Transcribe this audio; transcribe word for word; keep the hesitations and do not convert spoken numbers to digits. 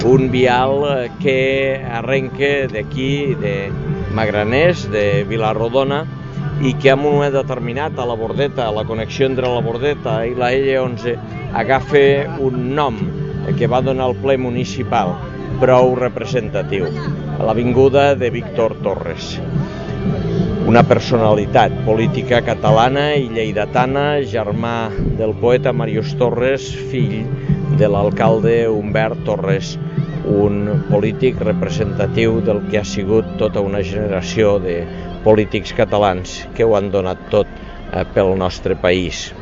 Un vial que arrenca d'aquí, de Magraners, de Vila-rodona, i que en un moment determinat a la Bordeta, a la connexió entre la Bordeta i la L onze, agafa un nom que va donar al ple municipal prou representatiu, l'avinguda de Víctor Torres. Una personalitat política catalana i lleidatana, germà del poeta Màrius Torres, fill de l'alcalde Humbert Torres, un polític representatiu del que ha sigut tota una generació de polítics catalans que ho han donat tot pel nostre país.